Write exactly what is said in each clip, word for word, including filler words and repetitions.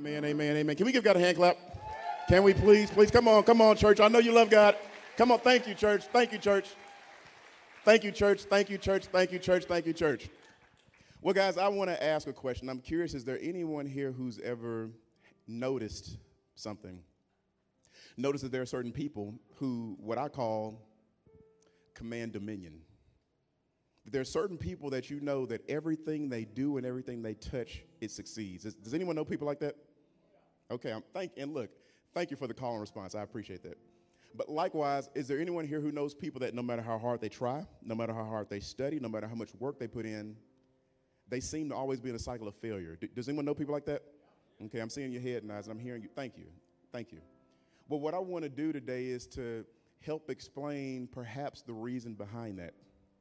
Amen, amen, amen. Can we give God a hand clap? Can we please, please? Come on, come on, church. I know you love God. Come on, thank you, church. Thank you, church. Thank you, church. Thank you, church. Thank you, church. Thank you, church. Well, guys, I want to ask a question. I'm curious, is there anyone here who's ever noticed something? Notice that there are certain people who, what I call, command dominion. There are certain people that you know that everything they do and everything they touch, it succeeds. Does, does anyone know people like that? Okay, I'm thank and look, thank you for the call and response. I appreciate that. But likewise, is there anyone here who knows people that no matter how hard they try, no matter how hard they study, no matter how much work they put in, they seem to always be in a cycle of failure? D- does anyone know people like that? Okay, I'm seeing your head nods, and I'm hearing you. Thank you. Thank you. Well, what I want to do today is to help explain perhaps the reason behind that.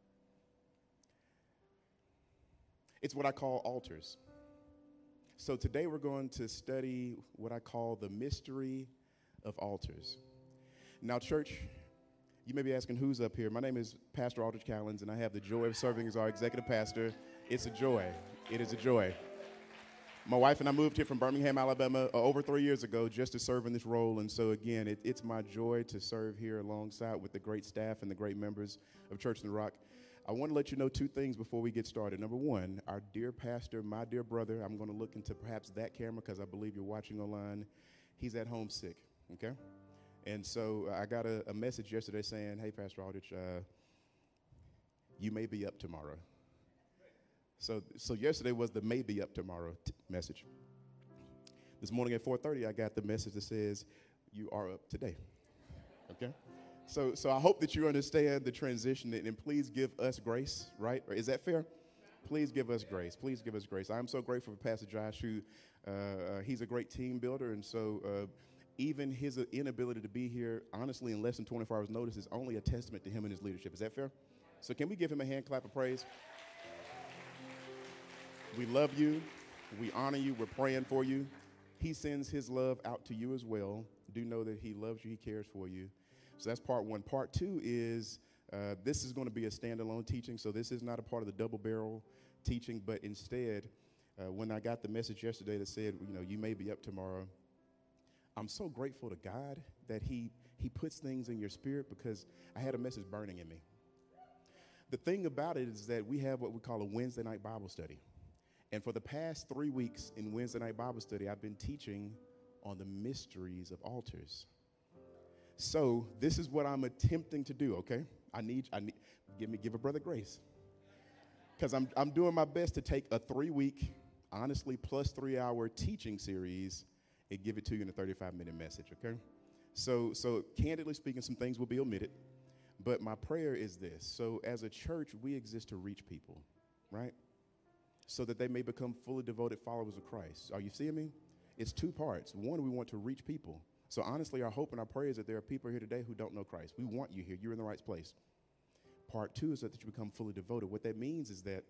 It's what I call altars. So today we're going to study what I call the mystery of altars. Now, church, you may be asking who's up here. My name is Pastor Aldridge Callens, and I have the joy of serving as our executive pastor. It's a joy. It is a joy. My wife and I moved here from Birmingham, Alabama, uh, over three years ago just to serve in this role. And so, again, it, it's my joy to serve here alongside with the great staff and the great members of Church in the Rock. I want to let you know two things before we get started. Number one, our dear pastor, my dear brother, I'm going to look into perhaps that camera because I believe you're watching online. He's at home sick, okay? And so uh, I got a, a message yesterday saying, hey, Pastor Aldrich, uh, you may be up tomorrow. So so yesterday was the may be up tomorrow t- message. This morning at four thirty, I got the message that says, you are up today, okay? So so I hope that you understand the transition, and, and please give us grace, right? Or is that fair? Please give us grace. Please give us grace. I'm so grateful for Pastor Josh, who uh, uh, he's a great team builder, and so uh, even his inability to be here, honestly, in less than twenty-four hours notice is only a testament to him and his leadership. Is that fair? So can we give him a hand clap of praise? We love you. We honor you. We're praying for you. He sends his love out to you as well. Do know that he loves you. He cares for you. So that's part one. Part two is uh, this is going to be a standalone teaching, so this is not a part of the double barrel teaching, but instead, uh, when I got the message yesterday that said, you know, you may be up tomorrow, I'm so grateful to God that he he puts things in your spirit, because I had a message burning in me. The thing about it is that we have what we call a Wednesday night Bible study. And for the past three weeks in Wednesday night Bible study, I've been teaching on the mysteries of altars. So this is what I'm attempting to do, okay? I need, I need, give me, give a brother grace. Because I'm, I'm doing my best to take a three-week, honestly, plus three-hour teaching series and give it to you in a thirty-five minute message, okay? So, so candidly speaking, some things will be omitted. But my prayer is this. So as a church, we exist to reach people, right? So that they may become fully devoted followers of Christ. Are you seeing me? It's two parts. One, we want to reach people. So honestly, our hope and our prayer is that there are people here today who don't know Christ. We want you here. You're in the right place. Part two is that you become fully devoted. What that means is that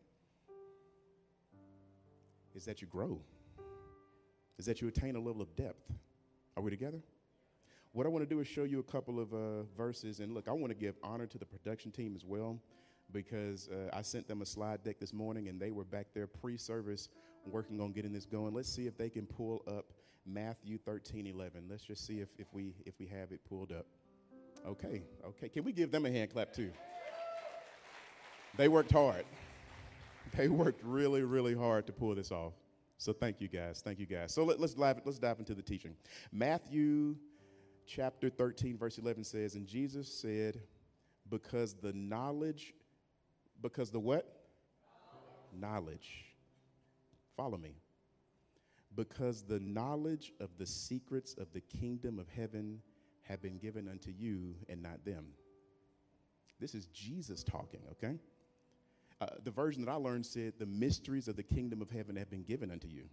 is that you grow. Is that you attain a level of depth. Are we together? What I want to do is show you a couple of uh, verses. And look, I want to give honor to the production team as well, because uh, I sent them a slide deck this morning, and they were back there pre-service working on getting this going. Let's see if they can pull up Matthew thirteen eleven. Let's just see if, if we if we have it pulled up. Okay, okay. Can we give them a hand clap too? They worked hard. They worked really, really hard to pull this off. So thank you guys. Thank you guys. So let, let's dive let's dive into the teaching. Matthew chapter thirteen, verse eleven says, and Jesus said, because the knowledge Because the what? Knowledge. knowledge. Follow me. Because the knowledge of the secrets of the kingdom of heaven have been given unto you and not them. This is Jesus talking, okay? Uh, the version that I learned said, the mysteries of the kingdom of heaven have been given unto you.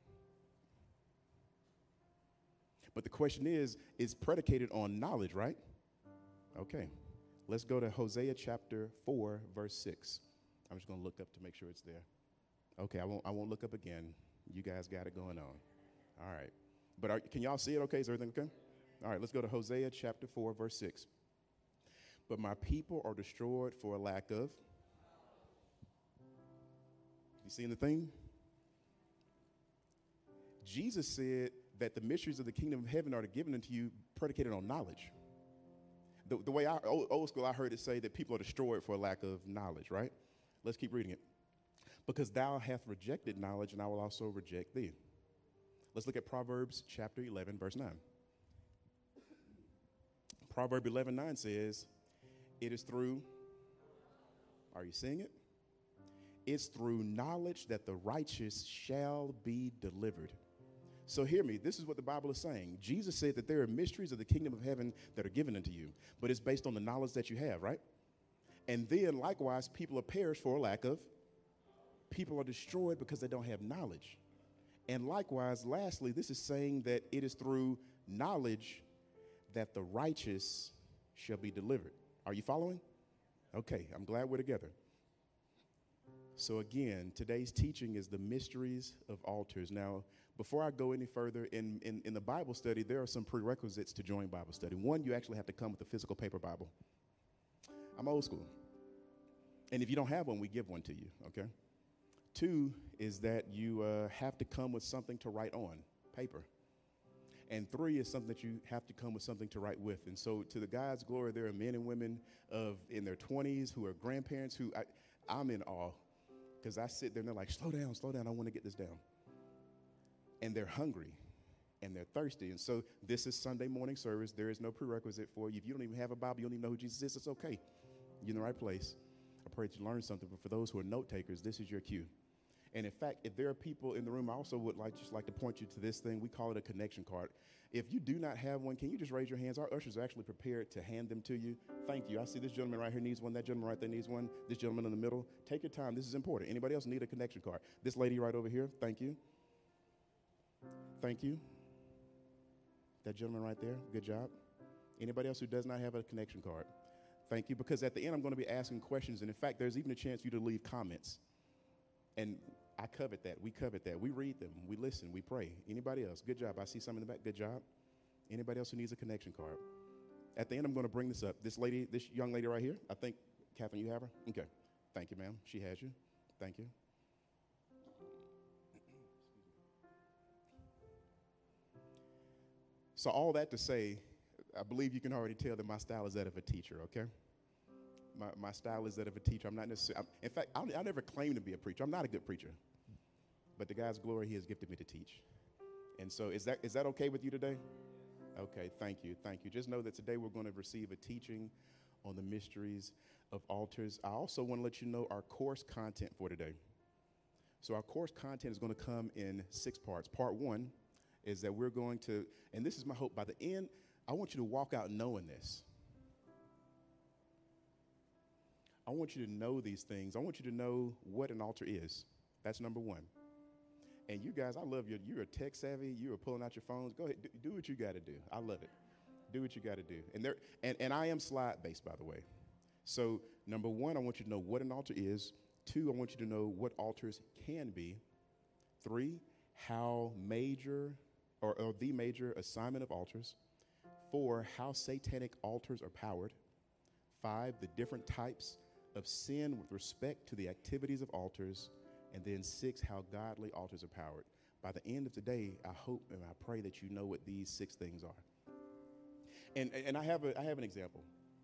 But the question is, is predicated on knowledge, right? Okay. Let's go to Hosea chapter four, verse six. I'm just going to look up to make sure it's there. Okay, I won't I won't look up again. You guys got it going on. All right. But are, can y'all see it okay? Is everything okay? All right, let's go to Hosea chapter four, verse six. But my people are destroyed for a lack of. You seeing the thing? Jesus said that the mysteries of the kingdom of heaven are given unto you predicated on knowledge. The, the way I, old, old school, I heard it say that people are destroyed for a lack of knowledge, right? Let's keep reading it. Because thou hast rejected knowledge, and I will also reject thee. Let's look at Proverbs chapter eleven, verse nine. Proverbs eleven nine says, it is through, are you seeing it? It's through knowledge that the righteous shall be delivered. So hear me, this is what the Bible is saying. Jesus said that there are mysteries of the kingdom of heaven that are given unto you, but it's based on the knowledge that you have, right? And then likewise, people are perished for a lack of, people are destroyed because they don't have knowledge. And likewise, lastly, this is saying that it is through knowledge that the righteous shall be delivered. Are you following? Okay, I'm glad we're together. So again, today's teaching is the mysteries of altars. Now, before I go any further, in, in, in the Bible study, there are some prerequisites to join Bible study. One, you actually have to come with a physical paper Bible. I'm old school. And if you don't have one, we give one to you, okay? Two is that you uh, have to come with something to write on, paper. And three is something that you have to come with something to write with. And so to the God's glory, there are men and women of in their twenties who are grandparents who I, I'm in awe. Because I sit there and they're like, slow down, slow down, I want to get this down. And they're hungry and they're thirsty. And so this is Sunday morning service. There is no prerequisite for you. If you don't even have a Bible, you don't even know who Jesus is, it's okay. You're in the right place. I pray that you learn something. But for those who are note takers, this is your cue. And in fact, if there are people in the room, I also would like just like to point you to this thing. We call it a connection card. If you do not have one, can you just raise your hands? Our ushers are actually prepared to hand them to you. Thank you. I see this gentleman right here needs one. That gentleman right there needs one. This gentleman in the middle. Take your time. This is important. Anybody else need a connection card? This lady right over here. Thank you. Thank you. That gentleman right there. Good job. Anybody else who does not have a connection card? Thank you. Because at the end, I'm going to be asking questions. And in fact, there's even a chance for you to leave comments. And I covet that. We covet that. We read them. We listen. We pray. Anybody else? Good job. I see some in the back. Good job. Anybody else who needs a connection card? At the end, I'm going to bring this up. This lady, this young lady right here, I think, Catherine, you have her? Okay. Thank you, ma'am. She has you. Thank you. So all that to say, I believe you can already tell that my style is that of a teacher, okay? My, my style is that of a teacher. I'm not necessarily, I'm, in fact, I'll, I'll never claim to be a preacher. I'm not a good preacher. But to God's glory, he has gifted me to teach. And so is that is that okay with you today? Okay, thank you, thank you. Just know that today we're going to receive a teaching on the mysteries of altars. I also want to let you know our course content for today. So our course content is going to come in six parts. Part one is that we're going to, and this is my hope, by the end, I want you to walk out knowing this. I want you to know these things. I want you to know what an altar is. That's number one. And you guys, I love you. You're tech savvy. You are pulling out your phones. Go ahead. Do, do what you got to do. I love it. Do what you got to do. And there, and, and I am slide based, by the way. So number one, I want you to know what an altar is. Two, I want you to know what altars can be. Three, how major or, or the major assignment of altars. Four, how satanic altars are powered. Five, the different types of sin with respect to the activities of altars, and then six, how godly altars are powered. By the end of today, I hope and I pray that you know what these six things are. And, and I have a, I have an example.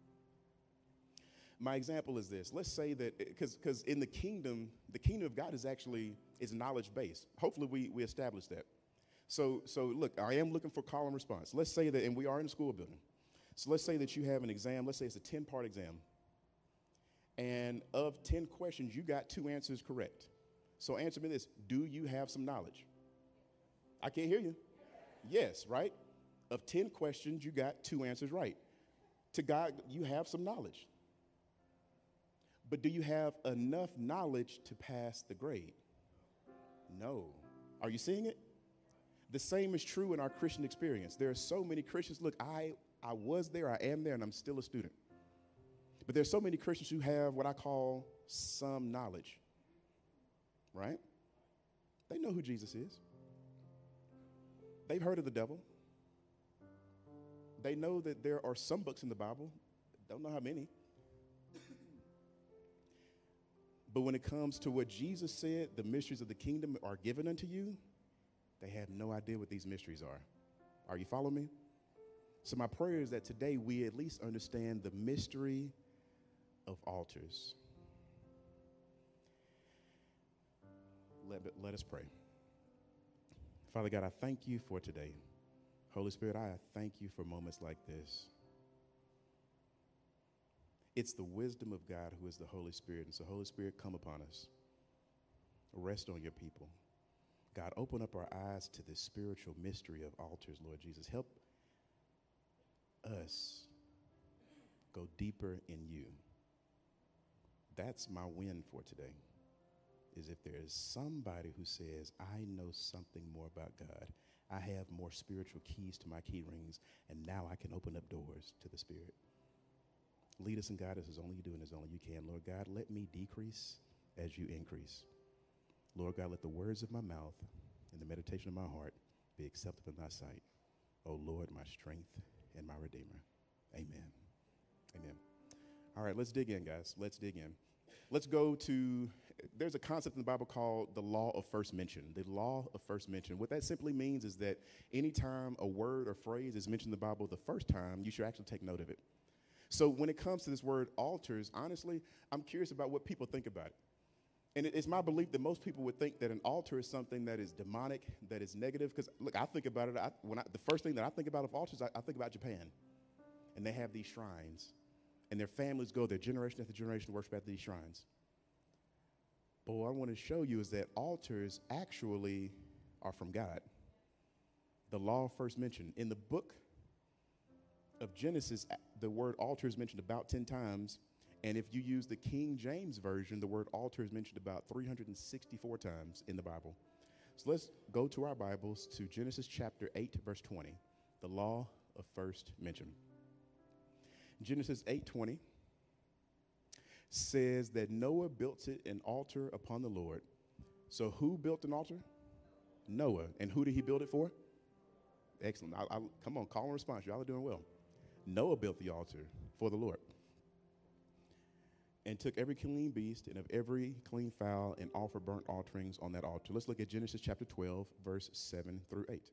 My example is this. Let's say that, because because in the kingdom, the kingdom of God is actually, is knowledge-based. Hopefully we, we establish that. So, so look, I am looking for call and response. Let's say that, and we are in a school building. So let's say that you have an exam. Let's say it's a ten-part exam. And of ten questions, you got two answers correct. So answer me this. Do you have some knowledge? I can't hear you. Yes, right? Of ten questions, you got two answers right. To God, you have some knowledge. But do you have enough knowledge to pass the grade? No. Are you seeing it? The same is true in our Christian experience. There are so many Christians. Look, I, I was there, I am there, and I'm still a student. But there's so many Christians who have what I call some knowledge, right? They know who Jesus is. They've heard of the devil. They know that there are some books in the Bible. Don't know how many. But when it comes to what Jesus said, the mysteries of the kingdom are given unto you, They have no idea what these mysteries are. Are you following me? So my prayer is that today we at least understand the mystery of altars. Let, let us pray. Father God, I thank you for today. Holy Spirit, I thank you for moments like this. It's the wisdom of God who is the Holy Spirit. And so, Holy Spirit, come upon us. Rest on your people. God, open up our eyes to this spiritual mystery of altars, Lord Jesus. Help us go deeper in you. That's my win for today, is if there is somebody who says, I know something more about God. I have more spiritual keys to my key rings, and now I can open up doors to the Spirit. Lead us and guide us as only you do and as only you can. Lord God, let me decrease as you increase. Lord God, let the words of my mouth and the meditation of my heart be acceptable in thy sight. O Lord, my strength and my Redeemer. Amen. Amen. All right, let's dig in, guys. Let's dig in. Let's go to, there's a concept in the Bible called the law of first mention. The law of first mention. What that simply means is that anytime a word or phrase is mentioned in the Bible the first time, you should actually take note of it. So when it comes to this word altars, honestly, I'm curious about what people think about it. And it, it's my belief that most people would think that an altar is something that is demonic, that is negative. Because, look, I think about it, I, when I, the first thing that I think about of altars, I, I think about Japan. And they have these shrines. And their families go there generation after generation to worship at these shrines. But what I want to show you is that altars actually are from God. The law first mentioned. In the book of Genesis, the word altar is mentioned about ten times. And if you use the King James Version, the word altar is mentioned about three hundred sixty-four times in the Bible. So let's go to our Bibles to Genesis chapter eight, verse twenty, the law of first mention. Genesis eight twenty says that Noah built it an altar upon the Lord. So who built an altar? Noah. And who did he build it for? Excellent. I, I, come on, call and response. Y'all are doing well. Noah built the altar for the Lord and took every clean beast and of every clean fowl and offered burnt offerings on that altar. Let's look at Genesis chapter twelve, verse seven through eight.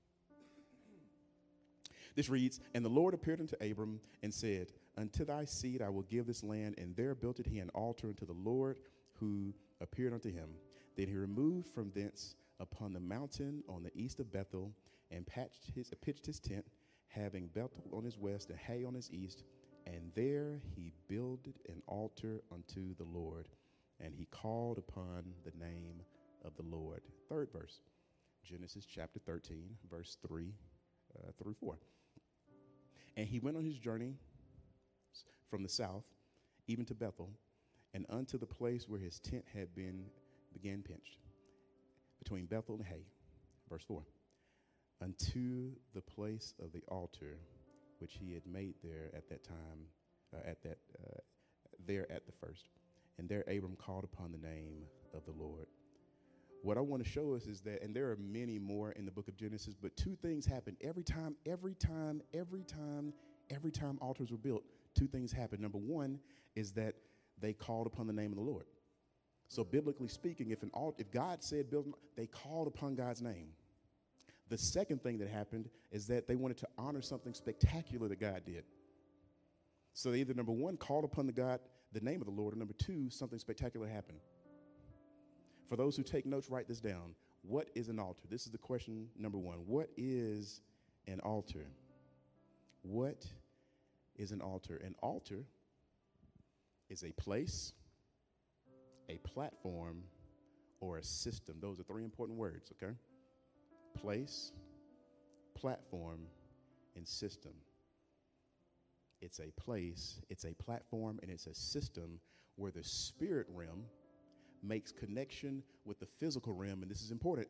This reads, And the Lord appeared unto Abram and said, Unto thy seed I will give this land. And there built he an altar unto the Lord who appeared unto him. Then he removed from thence upon the mountain on the east of Bethel and patched his, uh, pitched his tent, having Bethel on his west and Hay on his east. And there he builded an altar unto the Lord. And he called upon the name of the Lord. Third verse, Genesis chapter thirteen, verse three uh, through four. And he went on his journey from the south, even to Bethel, and unto the place where his tent had been began pitched, between Bethel and Hay. Verse four. Unto the place of the altar which he had made there at that time, uh, at that uh, there at the first. And there Abram called upon the name of the Lord. What I want to show us is that, and there are many more in the book of Genesis, but two things happen every time, every time, every time, every time altars were built. Two things happen. Number one is that they called upon the name of the Lord. So biblically speaking, if an alt, if God said build, they called upon God's name. The second thing that happened is that they wanted to honor something spectacular that God did. So they either, number one, called upon the God, the name of the Lord, or number two, something spectacular happened. For those who take notes, write this down. What is an altar? This is the question number one. What is an altar? What is an altar? An altar is a place, a platform, or a system. Those are three important words, okay? Place, platform, and system. It's a place, it's a platform, and it's a system where the spirit realm makes connection with the physical realm, and this is important,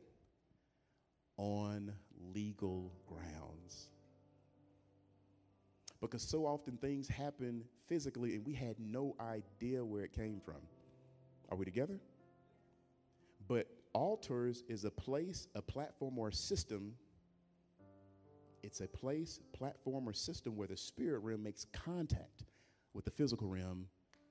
on legal grounds. Because so often things happen physically and we had no idea where it came from. Are we together? But altars is a place, a platform, or a system. It's a place, platform, or system where the spirit realm makes contact with the physical realm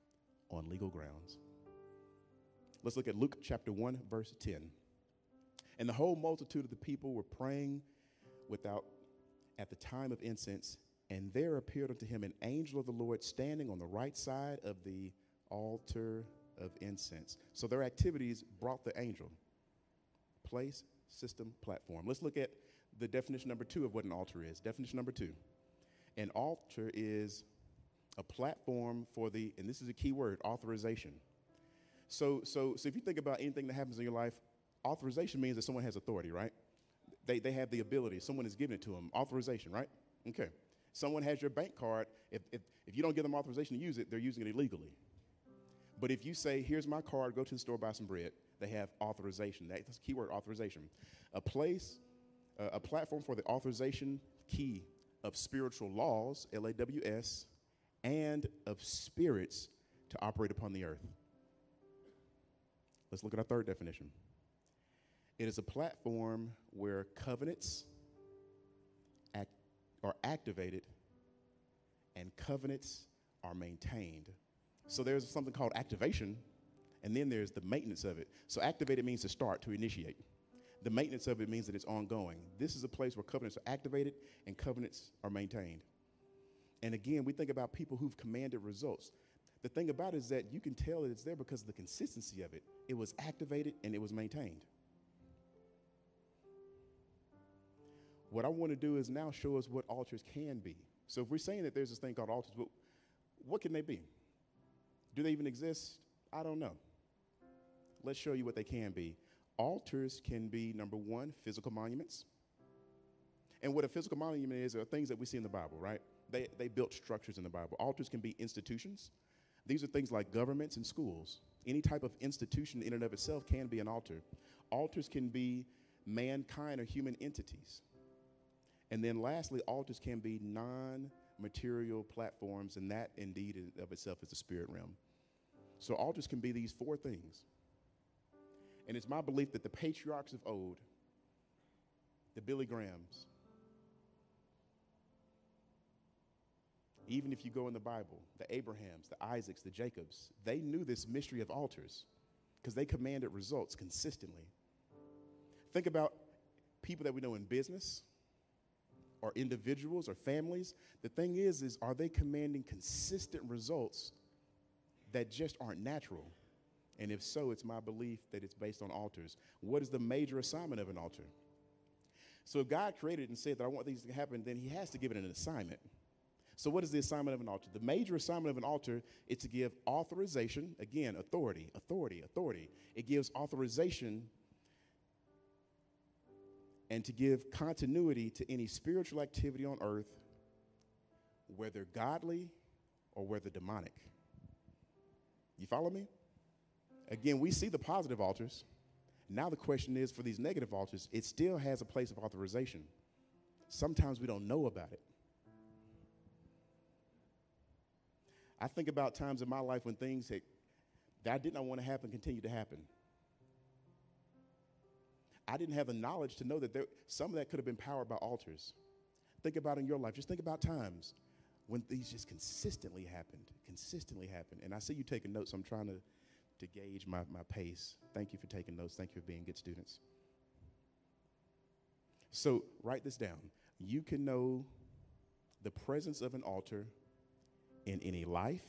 on legal grounds. Let's look at Luke chapter one, verse ten. And the whole multitude of the people were praying without at the time of incense, and there appeared unto him an angel of the Lord standing on the right side of the altar of incense. So their activities brought the angel. Place, system, platform. Let's look at the definition number two of what an altar is. Definition number two. An altar is a platform for the, and this is a key word, authorization. So, so, so if you think about anything that happens in your life, authorization means that someone has authority, right? They, they have the ability. Someone is giving it to them. Authorization, right? Okay. Someone has your bank card. If, if, if you don't give them authorization to use it, they're using it illegally. But if you say, here's my card, go to the store, buy some bread, they have authorization. That's the key word, authorization. A place, uh, a platform for the authorization key of spiritual laws, L A W S, and of spirits to operate upon the earth. Let's look at our third definition. It is a platform where covenants act, are activated and covenants are maintained. So there's something called activation, and then there's the maintenance of it. So activated means to start, to initiate. The maintenance of it means that it's ongoing. This is a place where covenants are activated and covenants are maintained. And again, we think about people who've commanded results. The thing about it is that you can tell that it's there because of the consistency of it. It was activated and it was maintained. What I want to do is now show us what altars can be. So if we're saying that there's this thing called altars, well, what can they be? Do they even exist? I don't know. Let's show you what they can be. Altars can be, number one, physical monuments. And what a physical monument is are things that we see in the Bible, right? They, they built structures in the Bible. Altars can be institutions. These are things like governments and schools. Any type of institution in and of itself can be an altar. Altars can be mankind or human entities. And then lastly, altars can be non-material platforms, and that indeed in of itself is the spirit realm. So altars can be these four things. And it's my belief that the patriarchs of old, the Billy Grahams, even if you go in the Bible, the Abrahams, the Isaacs, the Jacobs, they knew this mystery of altars because they commanded results consistently. Think about people that we know in business or individuals or families. The thing is, is are they commanding consistent results that just aren't natural? And if so, it's my belief that it's based on altars. What is the major assignment of an altar? So if God created and said that I want these to happen, then he has to give it an assignment. So what is the assignment of an altar? The major assignment of an altar is to give authorization, again, authority, authority, authority. It gives authorization and to give continuity to any spiritual activity on earth, whether godly or whether demonic. You follow me? Again, we see the positive altars. Now the question is, for these negative altars, it still has a place of authorization. Sometimes we don't know about it. I think about times in my life when things that, that I did not want to happen continued to happen. I didn't have the knowledge to know that there, some of that could have been powered by altars. Think about in your life. Just think about times when these just consistently happened, consistently happened. And I see you taking notes. So I'm trying to, to gauge my, my pace. Thank you for taking notes. Thank you for being good students. So write this down. You can know the presence of an altar in any life,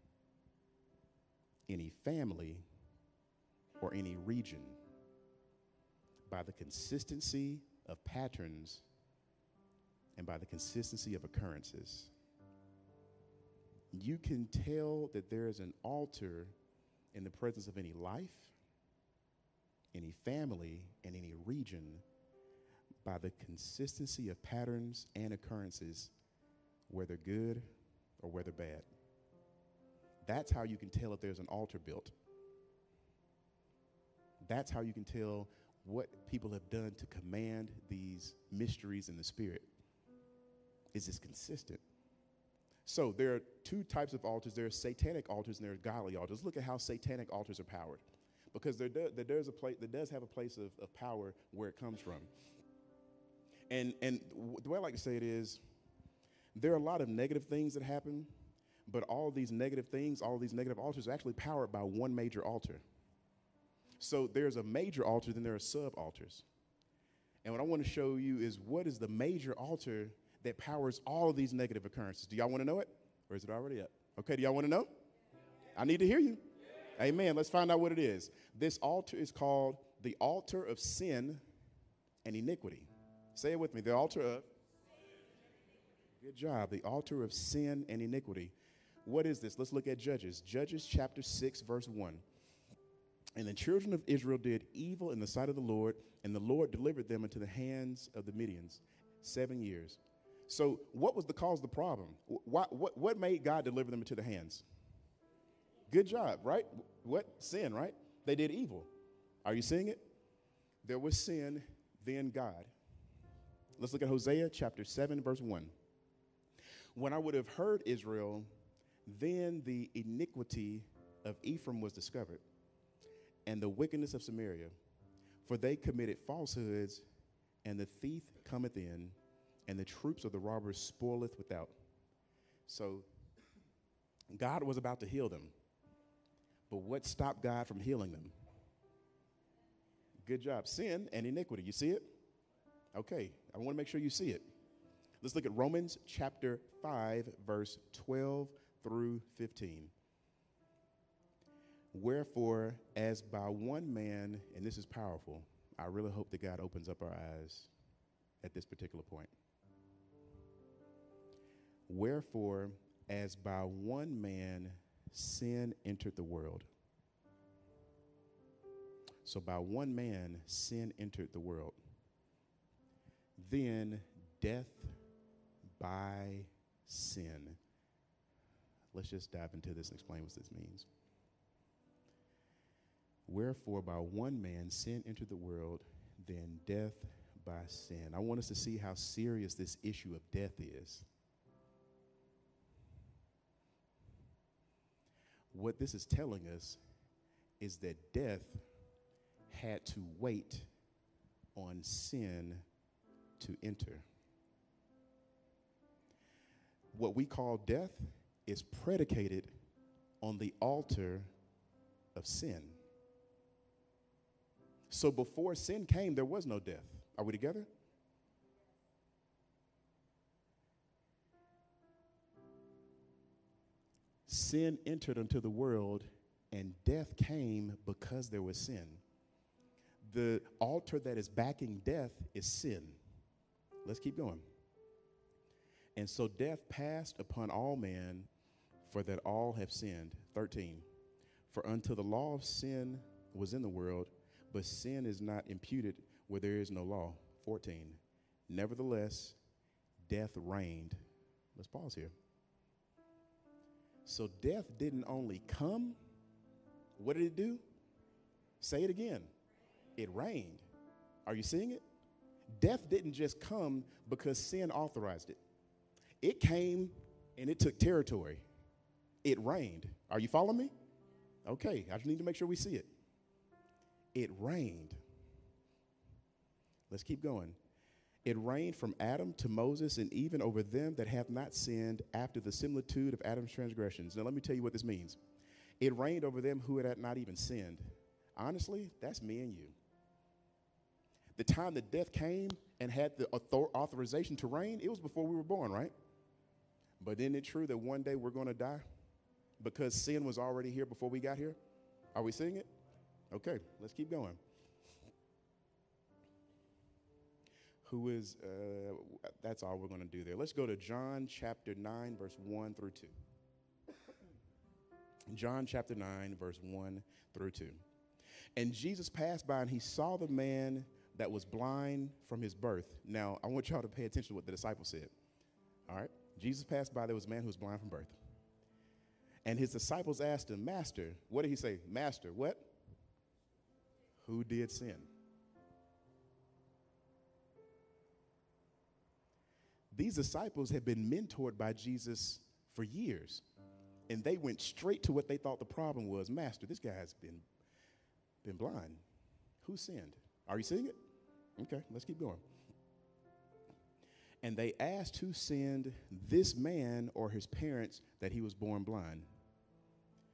any family, or any region by the consistency of patterns and by the consistency of occurrences. You can tell that there is an altar in the presence of any life, any family, and any region by the consistency of patterns and occurrences, whether good or whether bad. That's how you can tell if there's an altar built. That's how you can tell what people have done to command these mysteries in the spirit. Is this consistent? So there are two types of altars. There are satanic altars and there are godly altars. Look at how satanic altars are powered, because there, do, there, does, a place, there does have a place of, of power where it comes from. And, and the way I like to say it is, there are a lot of negative things that happen, but all these negative things, all these negative altars are actually powered by one major altar. So there's a major altar, then there are sub-altars. And what I want to show you is what is the major altar that powers all of these negative occurrences. Do y'all want to know it? Or is it already up? Okay, do y'all want to know? I need to hear you. Amen. Let's find out what it is. This altar is called the altar of sin and iniquity. Say it with me. The altar of. Good job. The altar of sin and iniquity. What is this? Let's look at Judges. Judges chapter six, verse one. And the children of Israel did evil in the sight of the Lord, and the Lord delivered them into the hands of the Midians seven years. So what was the cause of the problem? What, what, what made God deliver them into the hands? Good job, right? What? Sin, right? They did evil. Are you seeing it? There was sin, then God. Let's look at Hosea chapter seven, verse one. When I would have heard Israel, then the iniquity of Ephraim was discovered, and the wickedness of Samaria. For they committed falsehoods, and the thief cometh in, and the troops of the robbers spoileth without. So God was about to heal them. But what stopped God from healing them? Good job. Sin and iniquity. You see it? Okay. I want to make sure you see it. Let's look at Romans chapter five, verse twelve through fifteen. Wherefore, as by one man, and this is powerful, I really hope that God opens up our eyes at this particular point. Wherefore, as by one man, sin entered the world. So by one man, sin entered the world. Then death by sin. Let's just dive into this and explain what this means. Wherefore, by one man, sin entered the world, then death by sin. I want us to see how serious this issue of death is. What this is telling us is that death had to wait on sin to enter. What we call death is predicated on the altar of sin. So before sin came, there was no death. Are we together? Sin entered into the world, and death came because there was sin. The altar that is backing death is sin. Let's keep going. And so death passed upon all men, for that all have sinned. thirteen. For until the law of sin was in the world, but sin is not imputed where there is no law. fourteen. Nevertheless, death reigned. Let's pause here. So death didn't only come. What did it do? Say it again. It reigned. Are you seeing it? Death didn't just come because sin authorized it. It came and it took territory. It reigned. Are you following me? Okay, I just need to make sure we see it. It reigned. Let's keep going. It reigned from Adam to Moses, and even over them that have not sinned after the similitude of Adam's transgressions. Now let me tell you what this means. It reigned over them who had not even sinned. Honestly, that's me and you. The time that death came and had the author- authorization to reign, it was before we were born, right? But isn't it true that one day we're going to die because sin was already here before we got here? Are we seeing it? Okay, let's keep going. Who is, uh, that's all we're going to do there. Let's go to John chapter nine, verse one through two. John chapter nine, verse one through two. And Jesus passed by, and he saw the man that was blind from his birth. Now, I want y'all to pay attention to what the disciples said. All right? Jesus passed by, there was a man who was blind from birth. And his disciples asked him, Master, what did he say? Master, what? Who did sin? These disciples had been mentored by Jesus for years, and they went straight to what they thought the problem was. Master, this guy's been, been blind. Who sinned? Are you seeing it? Okay, let's keep going. And they asked who sinned, this man or his parents, that he was born blind.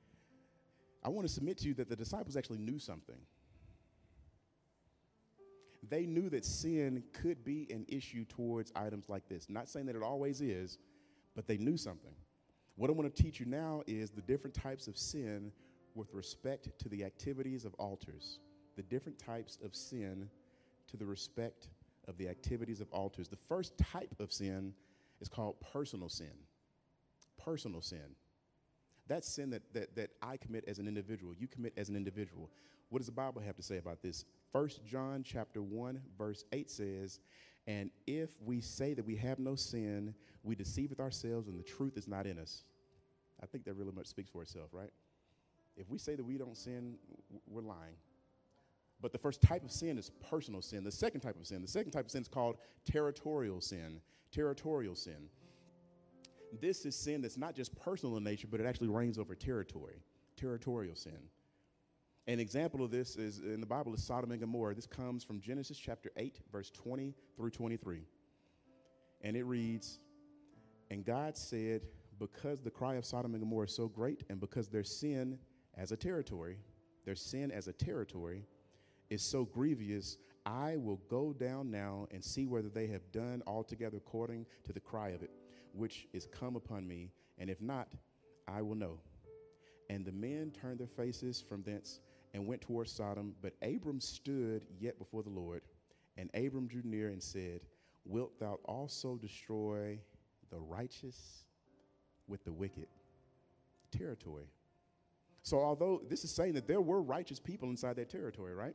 I want to submit to you that the disciples actually knew something. They knew that sin could be an issue towards items like this. Not saying that it always is, but they knew something. What I want to teach you now is the different types of sin with respect to the activities of altars. The different types of sin to the respect of the activities of altars. The first type of sin is called personal sin. Personal sin. That's sin that, that, that I commit as an individual. You commit as an individual. What does the Bible have to say about this? First John chapter one, verse eight says, and if we say that we have no sin, we deceive with ourselves and the truth is not in us. I think that really much speaks for itself, right? If we say that we don't sin, we're lying. But the first type of sin is personal sin. The second type of sin, the second type of sin is called territorial sin. Territorial sin. This is sin that's not just personal in nature, but it actually reigns over territory. Territorial sin. An example of this is in the Bible is Sodom and Gomorrah. This comes from Genesis chapter eight, verse twenty through twenty-three. And it reads, and God said, because the cry of Sodom and Gomorrah is so great, and because their sin as a territory, their sin as a territory is so grievous, I will go down now and see whether they have done altogether according to the cry of it, which is come upon me, and if not, I will know. And the men turned their faces from thence and went towards Sodom, but Abram stood yet before the Lord, and Abram drew near and said, wilt thou also destroy the righteous with the wicked? Territory. So although this is saying that there were righteous people inside that territory, right?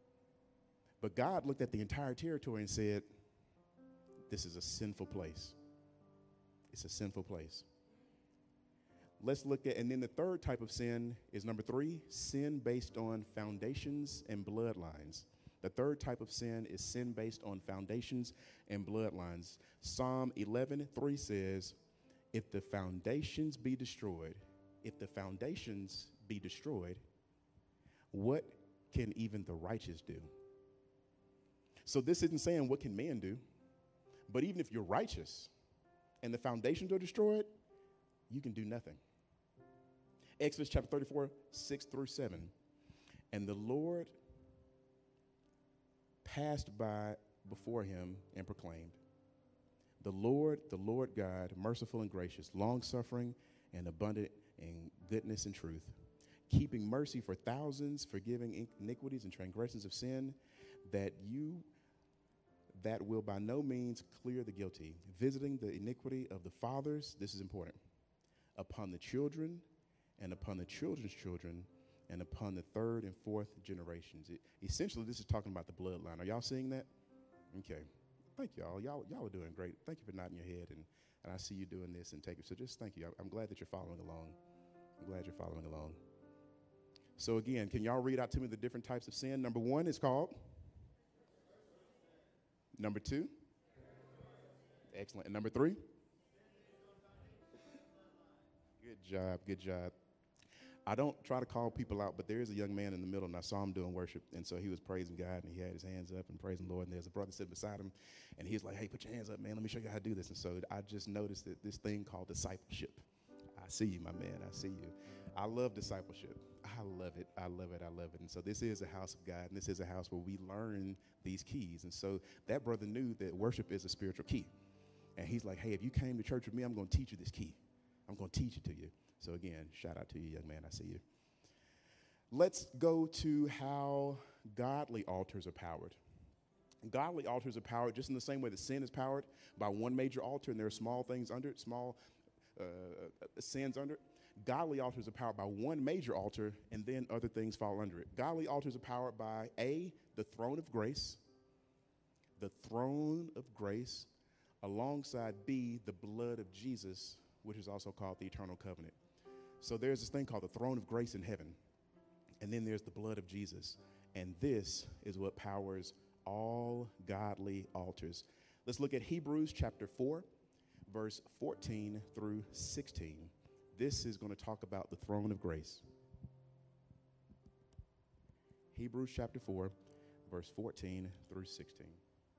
But God looked at the entire territory and said, this is a sinful place. It's a sinful place. Let's look at, and then the third type of sin is number three, sin based on foundations and bloodlines. The third type of sin is sin based on foundations and bloodlines. Psalm eleven three says, if the foundations be destroyed, if the foundations be destroyed, what can even the righteous do? So this isn't saying what can man do, but even if you're righteous and the foundations are destroyed, you can do nothing. Exodus chapter thirty-four, six through seven. And the Lord passed by before him and proclaimed, the Lord, the Lord God, merciful and gracious, long-suffering and abundant in goodness and truth, keeping mercy for thousands, forgiving iniquities and transgressions of sin, that you that will by no means clear the guilty, visiting the iniquity of the fathers, this is important, upon the children and upon the children's children and upon the third and fourth generations. It, essentially, this is talking about the bloodline. Are y'all seeing that? Okay. Thank y'all. Y'all, y'all are doing great. Thank you for nodding your head, and, and I see you doing this and taking. So just thank you. I'm glad that you're following along. I'm glad you're following along. So again, can y'all read out to me the different types of sin? Number one is called. Number two. Excellent. And number three. Good job. Good job. I don't try to call people out, but there is a young man in the middle, and I saw him doing worship, and so he was praising God, and he had his hands up and praising the Lord, and there's a brother sitting beside him, and he's like, hey, put your hands up, man. Let me show you how to do this. And so I just noticed that this thing called discipleship. I see you, my man. I see you. I love discipleship. I love it. I love it. I love it. And so this is a house of God, and this is a house where we learn these keys. And so that brother knew that worship is a spiritual key. And he's like, hey, if you came to church with me, I'm going to teach you this key. I'm going to teach it to you. So again, shout out to you, young man. I see you. Let's go to how godly altars are powered. Godly altars are powered just in the same way that sin is powered by one major altar, and there are small things under it, small uh, sins under it. Godly altars are powered by one major altar, and then other things fall under it. Godly altars are powered by A, the throne of grace, the throne of grace, alongside B, the blood of Jesus, which is also called the eternal covenant. So there's this thing called the throne of grace in heaven, and then there's the blood of Jesus, and this is what powers all godly altars. Let's look at Hebrews chapter four, verse fourteen through sixteen. This is going to talk about the throne of grace. Hebrews chapter four, verse fourteen through sixteen.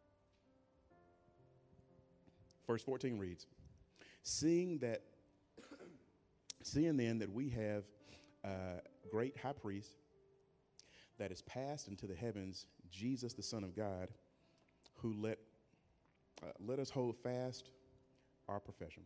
Verse fourteen reads, Seeing that, seeing then that we have a great high priest that is passed into the heavens, Jesus, the Son of God, who let, uh, let us hold fast our profession.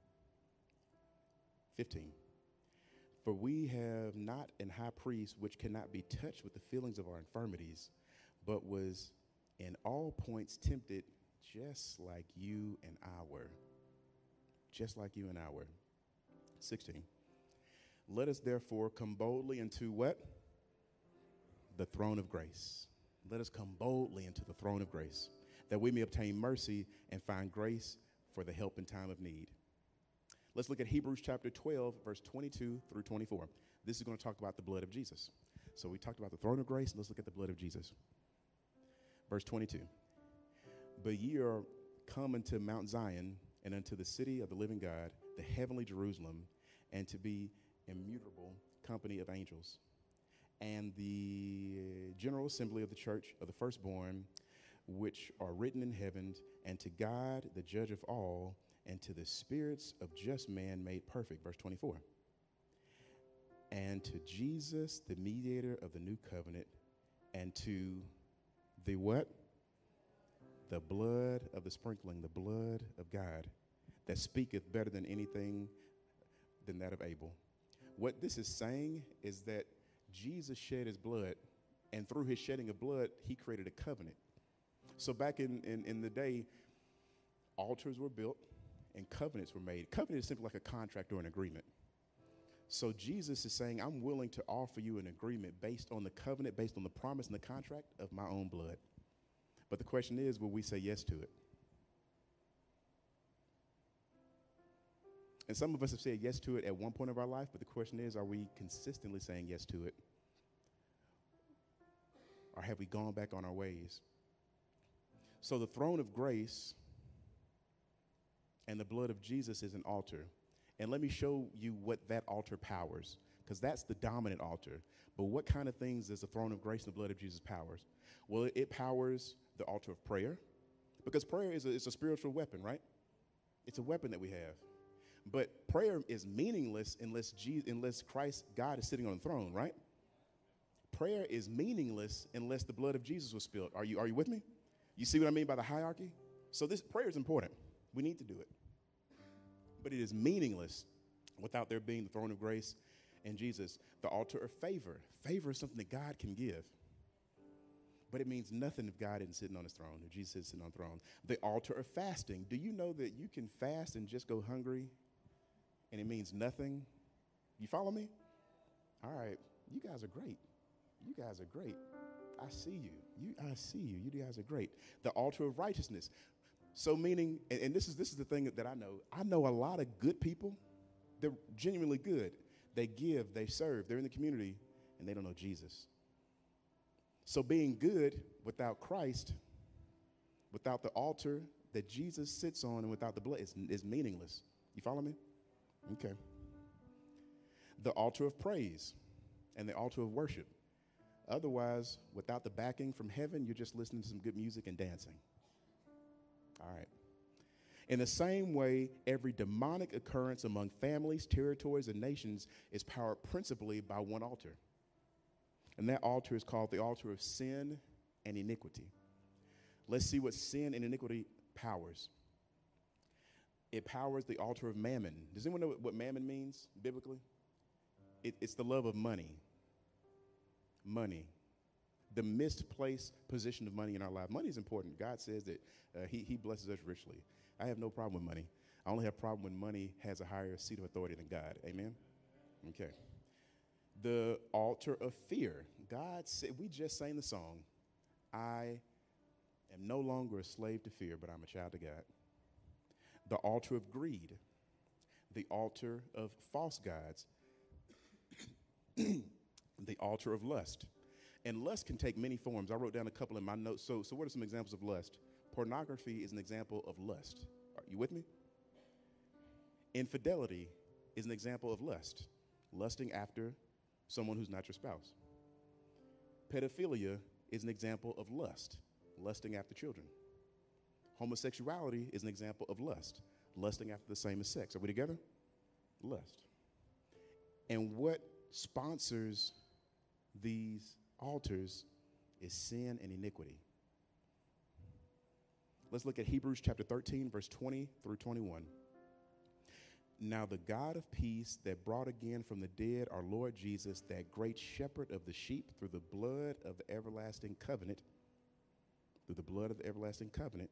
fifteen. For we have not an high priest which cannot be touched with the feelings of our infirmities, but was in all points tempted just like you and I were. Just like you and I were. sixteen. Let us therefore come boldly into what? The throne of grace. Let us come boldly into the throne of grace, that we may obtain mercy and find grace for the help in time of need. Let's look at Hebrews chapter twelve, verse twenty-two through twenty-four. This is going to talk about the blood of Jesus. So we talked about the throne of grace. Let's look at the blood of Jesus. Verse twenty-two. But ye are come unto Mount Zion and unto the city of the living God, the heavenly Jerusalem, and to be immutable company of angels, and the general assembly of the church of the firstborn, which are written in heaven, and to God, the judge of all, and to the spirits of just men made perfect. Verse twenty-four. And to Jesus, the mediator of the new covenant, and to the what? The blood of the sprinkling, the blood of God, that speaketh better than anything than that of Abel. What this is saying is that Jesus shed his blood, and through his shedding of blood, he created a covenant. So back in, in, in the day, altars were built and covenants were made. Covenant is simply like a contract or an agreement. So Jesus is saying, I'm willing to offer you an agreement based on the covenant, based on the promise and the contract of my own blood. But the question is, will we say yes to it? And some of us have said yes to it at one point of our life, but the question is, are we consistently saying yes to it? Or have we gone back on our ways? So the throne of grace and the blood of Jesus is an altar. And let me show you what that altar powers, because that's the dominant altar. But what kind of things does the throne of grace and the blood of Jesus powers? Well, it, it powers the altar of prayer, because prayer is a, it's a spiritual weapon, right? It's a weapon that we have. But prayer is meaningless unless Jesus, unless Christ, God, is sitting on the throne, right? Prayer is meaningless unless the blood of Jesus was spilled. Are you, are you with me? You see what I mean by the hierarchy? So this prayer is important. We need to do it. But it is meaningless without there being the throne of grace and Jesus. The altar of favor. Favor is something that God can give. But it means nothing if God isn't sitting on his throne, if Jesus is sitting on the throne. The altar of fasting. Do you know that you can fast and just go hungry and it means nothing? You follow me? All right. You guys are great. You guys are great. I see you. You, I see you. You guys are great. The altar of righteousness. So meaning, and, and this is this is the thing that I know. I know a lot of good people. They're genuinely good. They give, they serve, they're in the community, and they don't know Jesus. So being good without Christ, without the altar that Jesus sits on, and without the blood is, is meaningless. You follow me? Okay. The altar of praise and the altar of worship. Otherwise, without the backing from heaven, you're just listening to some good music and dancing. All right. In the same way, every demonic occurrence among families, territories, and nations is powered principally by one altar. And that altar is called the altar of sin and iniquity. Let's see what sin and iniquity powers. It powers the altar of mammon. Does anyone know what mammon means biblically? It, it's the love of money. Money. The misplaced position of money in our life. Money is important. God says that uh, he, he blesses us richly. I have no problem with money. I only have a problem when money has a higher seat of authority than God. Amen? Okay. The altar of fear. God said, we just sang the song, I am no longer a slave to fear, but I'm a child of God. The altar of greed. The altar of false gods. The altar of lust. And lust can take many forms. I wrote down a couple in my notes. So, so what are some examples of lust? Pornography is an example of lust. Are you with me? Infidelity is an example of lust. Lusting after someone who's not your spouse. Pedophilia is an example of lust. Lusting after children. Homosexuality is an example of lust. Lusting after the same as sex. Are we together? Lust. And what sponsors these altars is sin and iniquity. Let's look at Hebrews chapter thirteen, verse twenty through twenty-one. Now the God of peace that brought again from the dead our Lord Jesus, that great shepherd of the sheep, through the blood of the everlasting covenant, through the blood of the everlasting covenant.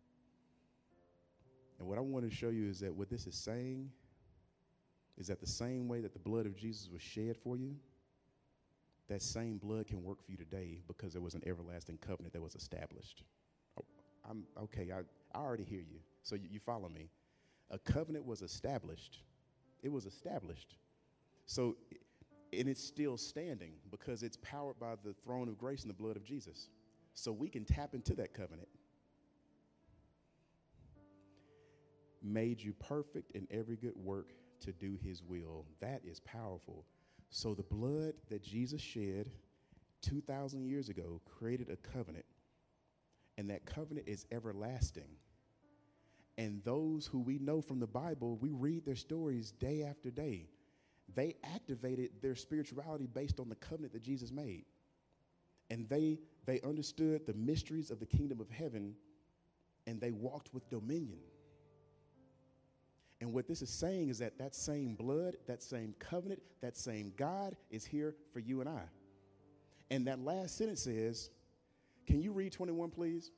And what I want to show you is that what this is saying is that the same way that the blood of Jesus was shed for you, that same blood can work for you today because there was an everlasting covenant that was established. Oh, I'm okay. I, I already hear you. So you, you follow me. A covenant was established. It was established. So, and it's still standing because it's powered by the throne of grace and the blood of Jesus. So we can tap into that covenant. Made you perfect in every good work to do his will. That is powerful. So the blood that Jesus shed two thousand years ago created a covenant, and that covenant is everlasting. And those who we know from the Bible, we read their stories day after day. They activated their spirituality based on the covenant that Jesus made. And they, they understood the mysteries of the kingdom of heaven, and they walked with dominion. And what this is saying is that that same blood, that same covenant, that same God is here for you and I. And that last sentence says, can you read twenty-one, please?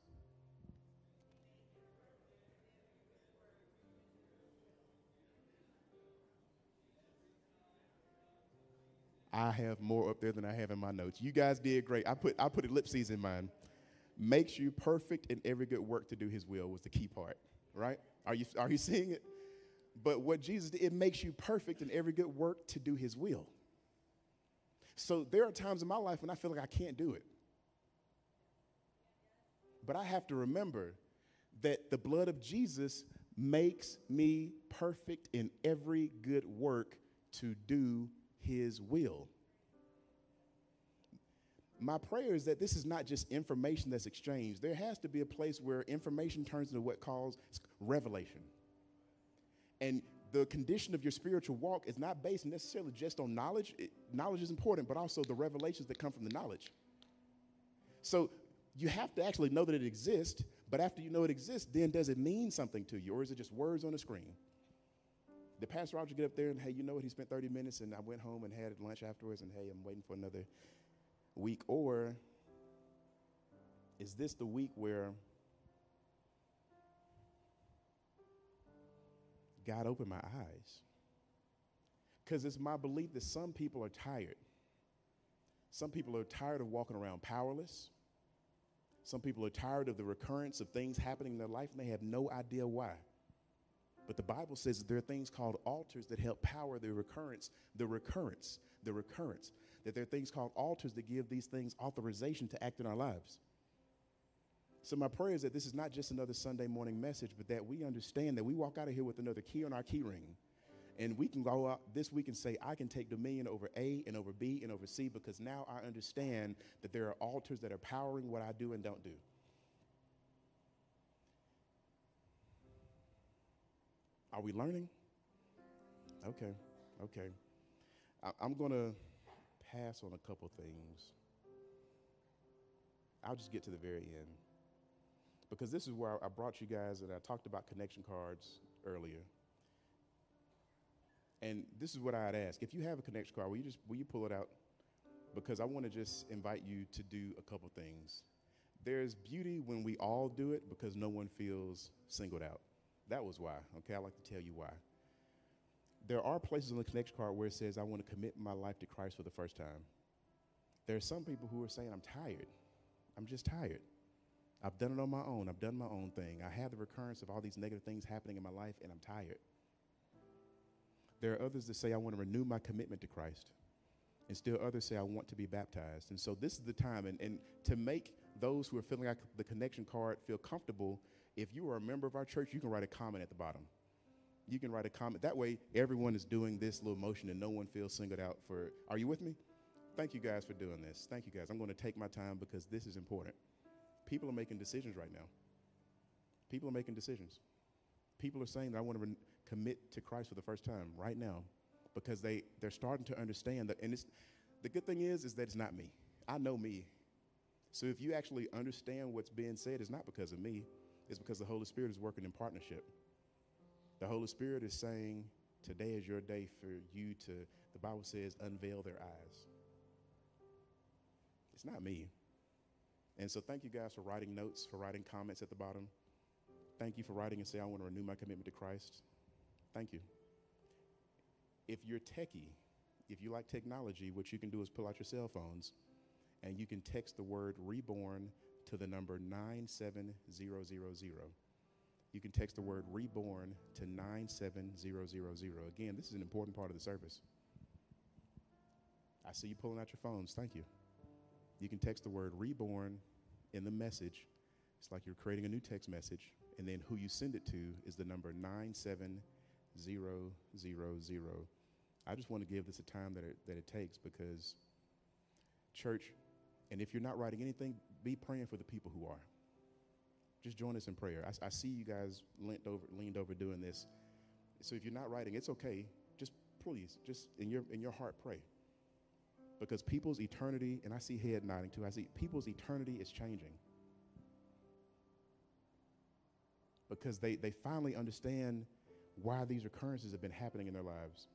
I have more up there than I have in my notes. You guys did great. I put I put ellipses in mine. Makes you perfect in every good work to do his will was the key part, right? Are you are you seeing it? But what Jesus did, it makes you perfect in every good work to do his will. So there are times in my life when I feel like I can't do it. But I have to remember that the blood of Jesus makes me perfect in every good work to do his will. My prayer is that this is not just information that's exchanged. There has to be a place where information turns into what calls revelation. And the condition of your spiritual walk is not based necessarily just on knowledge. It, knowledge is important, but also the revelations that come from the knowledge. So you have to actually know that it exists, but after you know it exists, then does it mean something to you, or is it just words on a screen? Did Pastor Roger get up there and, hey, you know what, he spent thirty minutes and I went home and had lunch afterwards and, hey, I'm waiting for another week? Or is this the week where God opened my eyes? Because it's my belief that some people are tired. Some people are tired of walking around powerless. Some people are tired of the recurrence of things happening in their life and they have no idea why. But the Bible says that there are things called altars that help power the recurrence, the recurrence, the recurrence. That there are things called altars that give these things authorization to act in our lives. So my prayer is that this is not just another Sunday morning message, but that we understand that we walk out of here with another key on our key ring. And we can go out this week and say, I can take dominion over A and over B and over C because now I understand that there are altars that are powering what I do and don't do. Are we learning? Okay, okay. I, I'm going to pass on a couple things. I'll just get to the very end. Because this is where I brought you guys, and I talked about connection cards earlier. And this is what I'd ask. If you have a connection card, will you just will you pull it out? Because I want to just invite you to do a couple things. There's beauty when we all do it because no one feels singled out. That was why. Okay, I'd like to tell you why. There are places on the connection card where it says, I want to commit my life to Christ for the first time. There are some people who are saying, I'm tired. I'm just tired. I've done it on my own. I've done my own thing. I have the recurrence of all these negative things happening in my life, and I'm tired. There are others that say, I want to renew my commitment to Christ. And still others say, I want to be baptized. And so this is the time. And, and to make those who are filling out the connection card feel comfortable, if you are a member of our church, you can write a comment at the bottom. You can write a comment. That way, everyone is doing this little motion and no one feels singled out for, are you with me? Thank you guys for doing this. Thank you guys. I'm going to take my time because this is important. People are making decisions right now. People are making decisions. People are saying that I want to re- commit to Christ for the first time right now because they, they're starting to understand that. And it's, the good thing is, is that it's not me. I know me. So if you actually understand what's being said, it's not because of me. It's because the Holy Spirit is working in partnership. The Holy Spirit is saying, today is your day for you to, the Bible says, unveil their eyes. It's not me. And so thank you guys for writing notes, for writing comments at the bottom. Thank you for writing and say, I want to renew my commitment to Christ. Thank you. If you're techie, if you like technology, what you can do is pull out your cell phones and you can text the word reborn to the number nine seven zero zero zero. You can text the word reborn to nine seven zero zero zero. Again, this is an important part of the service. I see you pulling out your phones. Thank you. You can text the word reborn in the message. It's like you're creating a new text message. And then who you send it to is the number nine seven zero zero zero. I just want to give this a time that it, that it takes because church, and if you're not writing anything, be praying for the people who are. Just join us in prayer. I, I see you guys leaned over, leaned over doing this. So if you're not writing, it's okay. Just please, just in your in your heart, pray. Because people's eternity, and I see head nodding too, I see people's eternity is changing. Because they, they finally understand why these occurrences have been happening in their lives.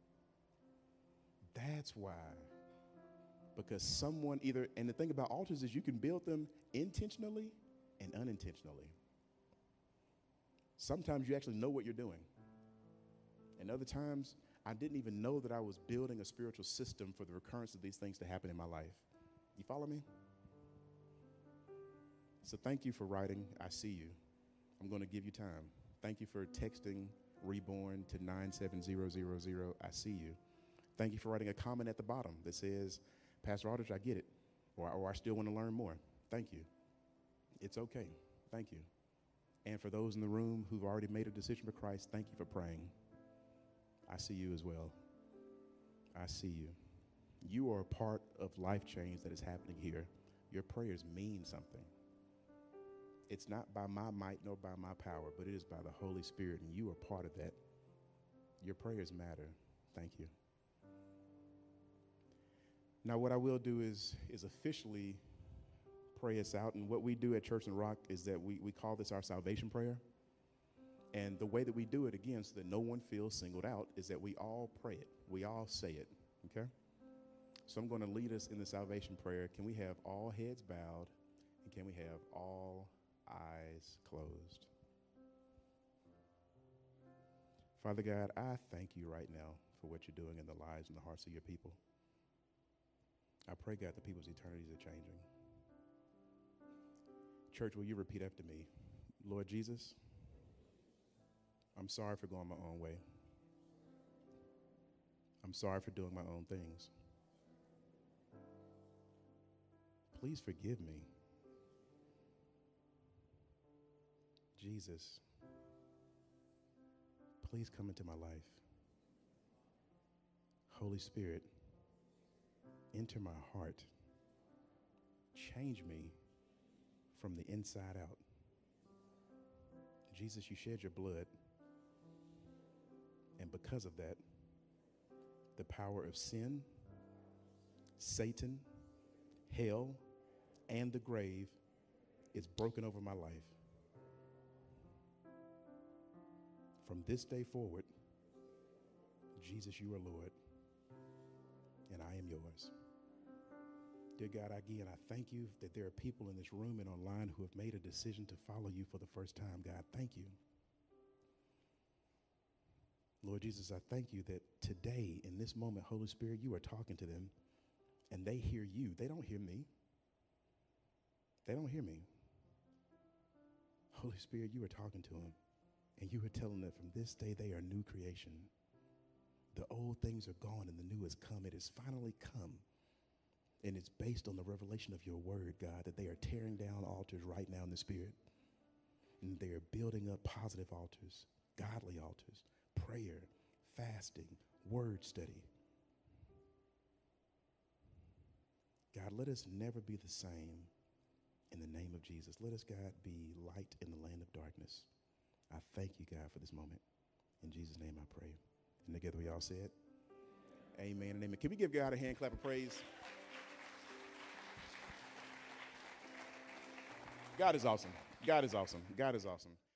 That's why. Because someone either, and the thing about altars is you can build them intentionally and unintentionally. Sometimes you actually know what you're doing. And other times, I didn't even know that I was building a spiritual system for the recurrence of these things to happen in my life. You follow me? So thank you for writing. I see you. I'm going to give you time. Thank you for texting reborn to nine seven zero zero zero. I see you. Thank you for writing a comment at the bottom that says, Pastor Aldridge, I get it, or, or I still want to learn more. Thank you. It's okay. Thank you. And for those in the room who've already made a decision for Christ, thank you for praying. I see you as well. I see you. You are a part of life change that is happening here. Your prayers mean something. It's not by my might nor by my power, but it is by the Holy Spirit, and you are part of that. Your prayers matter. Thank you. Now, what I will do is, is officially pray us out. And what we do at Church in Rock is that we, we call this our salvation prayer. And the way that we do it, again, so that no one feels singled out, is that we all pray it. We all say it, okay? So I'm going to lead us in the salvation prayer. Can we have all heads bowed, and can we have all eyes closed? Father God, I thank you right now for what you're doing in the lives and the hearts of your people. I pray, God, that people's eternities are changing. Church, will you repeat after me? Lord Jesus, I'm sorry for going my own way. I'm sorry for doing my own things. Please forgive me. Jesus, please come into my life. Holy Spirit, enter my heart. Change me from the inside out. Jesus, you shed your blood. And because of that, the power of sin, Satan, hell, and the grave is broken over my life. From this day forward, Jesus, you are Lord, and I am yours. Dear God, again, I thank you that there are people in this room and online who have made a decision to follow you for the first time. God, thank you. Lord Jesus, I thank you that today, in this moment, Holy Spirit, you are talking to them, and they hear you. They don't hear me. They don't hear me. Holy Spirit, you are talking to them, and you are telling them from this day they are new creation. The old things are gone, and the new has come. It has finally come. And it's based on the revelation of your word, God, that they are tearing down altars right now in the Spirit. And they are building up positive altars, godly altars, prayer, fasting, word study. God, let us never be the same in the name of Jesus. Let us, God, be light in the land of darkness. I thank you, God, for this moment. In Jesus' name I pray. And together we all say it. Amen and amen. Can we give God a hand clap of praise? God is awesome. God is awesome. God is awesome.